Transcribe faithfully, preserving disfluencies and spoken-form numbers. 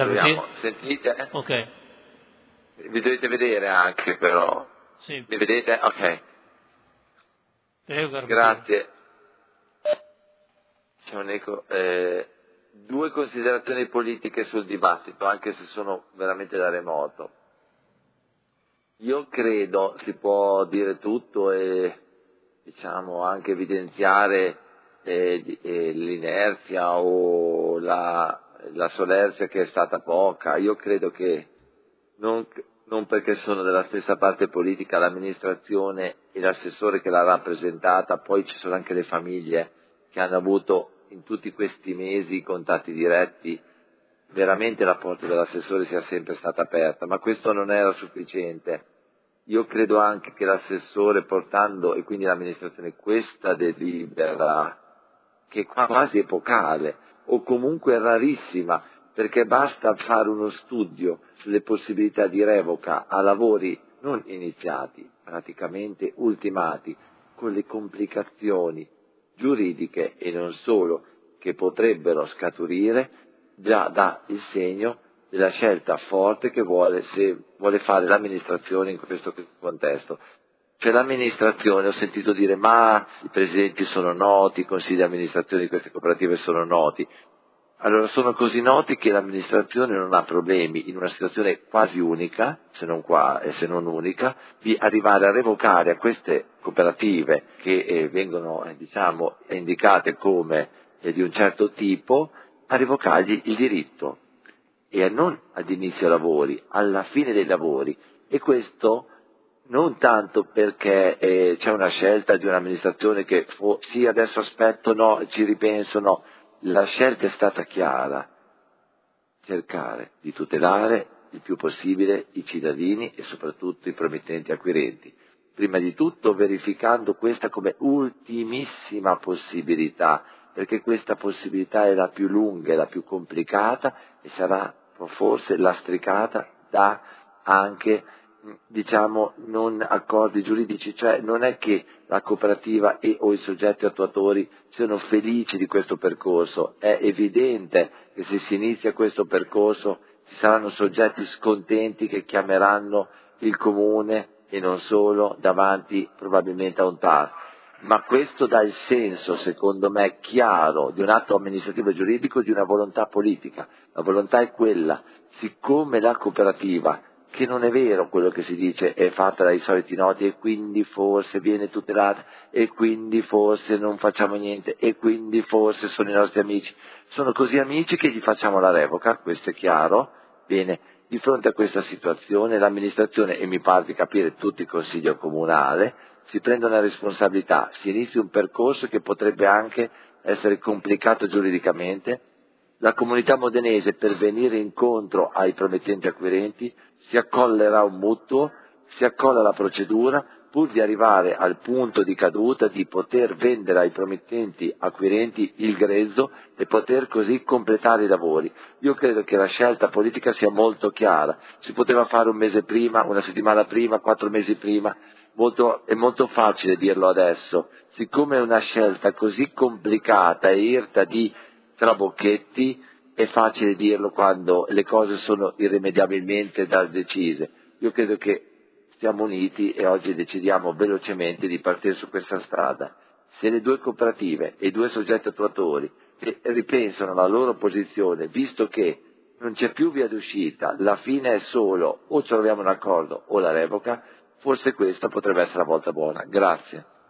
Proviamo. Sentite? Ok. Vi dovete vedere anche però. Sì. Mi vedete? Ok. Prego, Grazie. C'è un eco. Eh, due considerazioni politiche sul dibattito, anche se sono veramente da remoto. Io credo si può dire tutto e diciamo anche evidenziare eh, eh, l'inerzia o la, la solerzia che è stata poca. Io credo che non, non perché sono della stessa parte politica l'amministrazione e l'assessore che l'ha rappresentata, poi ci sono anche le famiglie che hanno avuto in tutti questi mesi i contatti diretti, veramente la porta dell'assessore sia sempre stata aperta, ma questo non era sufficiente. Io credo anche che l'assessore portando, e quindi l'amministrazione, questa delibera, che è quasi epocale, o comunque rarissima, perché basta fare uno studio sulle possibilità di revoca a lavori non iniziati, praticamente ultimati, con le complicazioni giuridiche e non solo che potrebbero scaturire, già dà il segno della scelta forte che vuole, se vuole fare l'amministrazione in questo contesto. Cioè l'amministrazione, ho sentito dire, ma i presidenti sono noti, i consigli di amministrazione di queste cooperative sono noti. Allora sono così noti che l'amministrazione non ha problemi in una situazione quasi unica, se non, qua, eh, se non unica, di arrivare a revocare a queste cooperative che eh, vengono eh, diciamo, indicate come eh, di un certo tipo, a revocargli il diritto e non ad inizio lavori, alla fine dei lavori. E questo non tanto perché eh, c'è una scelta di un'amministrazione che fo- sì adesso aspetto, no, ci ripenso, no. La scelta è stata chiara, cercare di tutelare il più possibile i cittadini e soprattutto i promettenti acquirenti, prima di tutto verificando questa come ultimissima possibilità, perché questa possibilità è la più lunga, è la più complicata e sarà forse lastricata da anche diciamo non accordi giuridici, cioè non è che la cooperativa e o i soggetti attuatori siano felici di questo percorso, è evidente che se si inizia questo percorso ci saranno soggetti scontenti che chiameranno il comune e non solo davanti probabilmente a un T A R, ma questo dà il senso, secondo me, chiaro di un atto amministrativo e giuridico di una volontà politica. La volontà è quella, siccome la cooperativa, che non è vero quello che si dice, è fatta dai soliti noti e quindi forse viene tutelata e quindi forse non facciamo niente e quindi forse sono i nostri amici. Sono così amici che gli facciamo la revoca, questo è chiaro. Bene, di fronte a questa situazione l'amministrazione, e mi pare di capire tutto il Consiglio Comunale, si prende una responsabilità, si inizia un percorso che potrebbe anche essere complicato giuridicamente. La comunità modenese, per venire incontro ai promettenti acquirenti, si accollerà un mutuo, si accolla la procedura, pur di arrivare al punto di caduta di poter vendere ai promettenti acquirenti il grezzo e poter così completare i lavori. Io credo che la scelta politica sia molto chiara, si poteva fare un mese prima, una settimana prima, quattro mesi prima, molto, è molto facile dirlo adesso, siccome è una scelta così complicata e irta di trabocchetti, è facile dirlo quando le cose sono irrimediabilmente da decise. Io credo che stiamo uniti e oggi decidiamo velocemente di partire su questa strada. Se le due cooperative e i due soggetti attuatori ripensano la loro posizione, visto che non c'è più via d'uscita, la fine è solo o troviamo un accordo o la revoca, forse questa potrebbe essere la volta buona. Grazie.